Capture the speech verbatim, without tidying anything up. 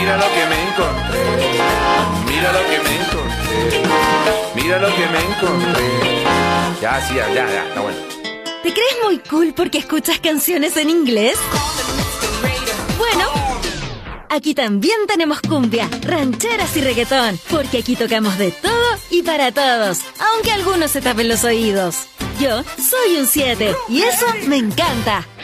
Mira lo que me encontré. Mira lo que me encontré. Mira lo que me encontré. Ya, sí, ya, ya, ya, está bueno. ¿Te crees muy cool porque escuchas canciones en inglés? Bueno, aquí también tenemos cumbia, rancheras y reggaetón, porque aquí tocamos de todo y para todos, aunque algunos se tapen los oídos. Yo soy un siete y eso me encanta.